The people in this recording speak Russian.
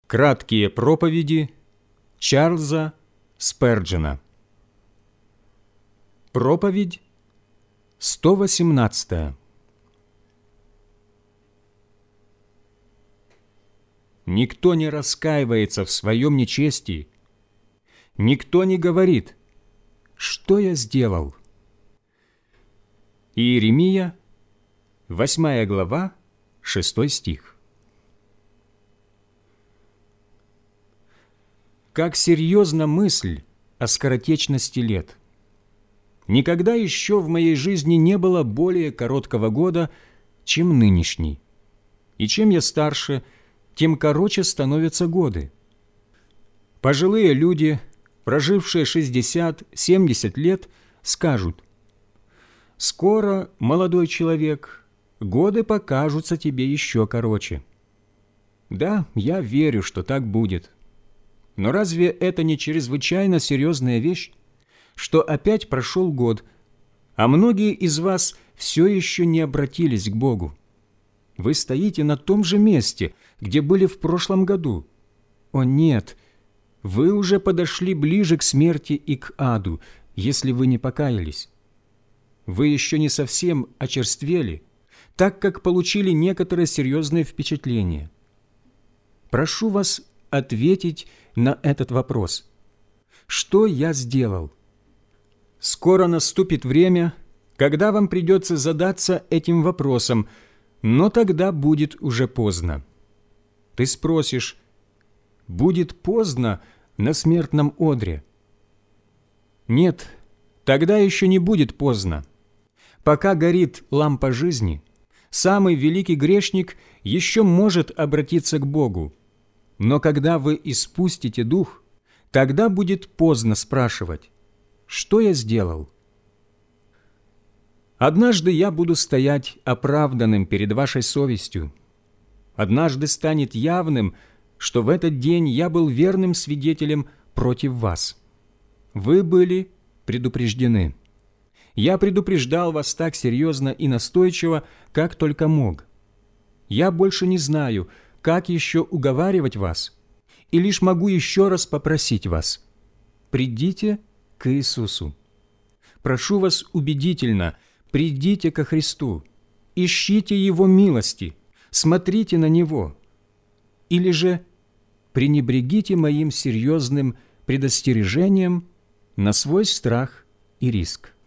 Краткие проповеди Чарльза Сперджена. Проповедь 118. Никто не раскаивается в своем нечестии, никто не говорит: «Что я сделал?» Иеремия, 8 глава, 6 стих. Как серьезна мысль о скоротечности лет! Никогда еще в моей жизни не было более короткого года, чем нынешний. И чем я старше, тем короче становятся годы. Пожилые люди, прожившие 60-70 лет, скажут: «Скоро, молодой человек, годы покажутся тебе еще короче». Да, я верю, что так будет. Но разве это не чрезвычайно серьезная вещь, что опять прошел год, а многие из вас все еще не обратились к Богу? Вы стоите на том же месте, где были в прошлом году. О нет, вы уже подошли ближе к смерти и к аду, если вы не покаялись. Вы еще не совсем очерствели, так как получили некоторые серьезные впечатления. Прошу вас ответить на этот вопрос. Что я сделал? Скоро наступит время, когда вам придется задаться этим вопросом, но тогда будет уже поздно. Ты спросишь: будет поздно на смертном одре? Нет, тогда еще не будет поздно. Пока горит лампа жизни, самый великий грешник еще может обратиться к Богу. Но когда вы испустите дух, тогда будет поздно спрашивать: что я сделал? Однажды я буду стоять оправданным перед вашей совестью. Однажды станет явным, что в этот день я был верным свидетелем против вас. Вы были предупреждены. Я предупреждал вас так серьезно и настойчиво, как только мог. Я больше не знаю, как еще уговаривать вас, и лишь могу еще раз попросить вас: придите к Иисусу. Прошу вас убедительно, придите ко Христу, ищите Его милости, смотрите на Него. Или же пренебрегите моим серьезным предостережением на свой страх и риск.